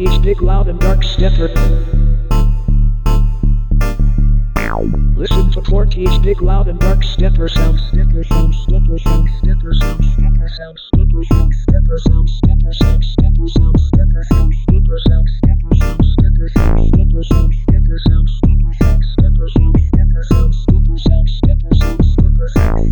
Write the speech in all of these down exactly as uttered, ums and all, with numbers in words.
Porky's big loud and dark stepper. Listen to Porky's big loud and dark stepper sound. Stepper sound, stepper sound, stepper sound, stepper sound, stepper sound, stepper sound, stepper sound, stepper sound, stepper sound, stepper sound, stepper sound, stepper sound, stepper sound, stepper sound, stepper sound, stepper sound, stepper sound, stepper sound, stepper sound, stepper sound,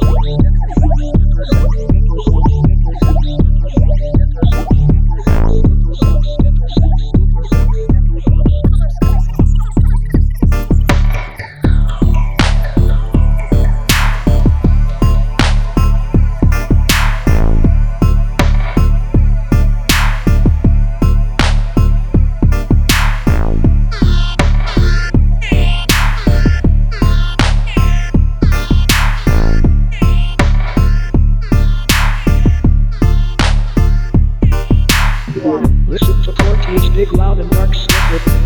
listen to Porky's big loud and dark stepper.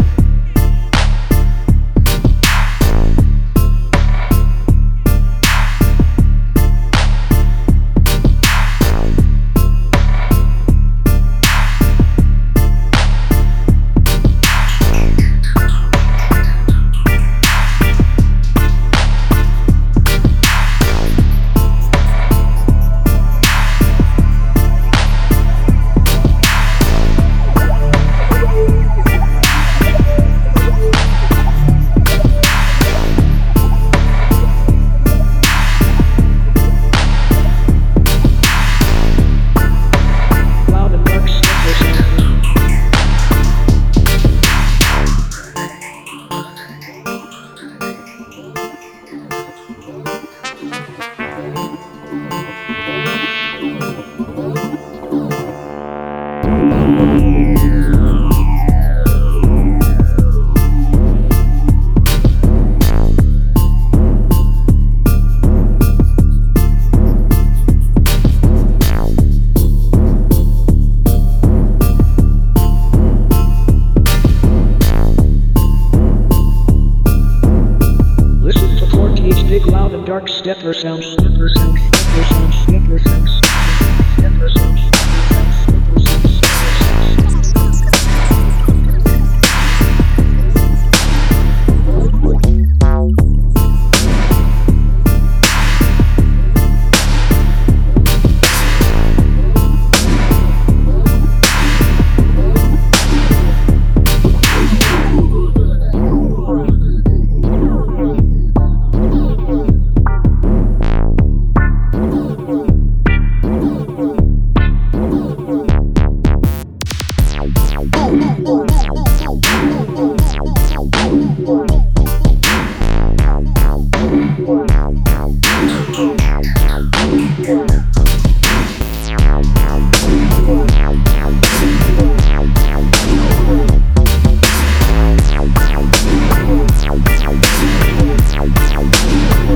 Big loud and dark stepper sound, stepper sound, stepper sound, stepper sound, stepper sound, stepper sound,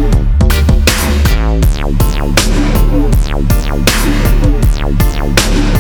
Wow.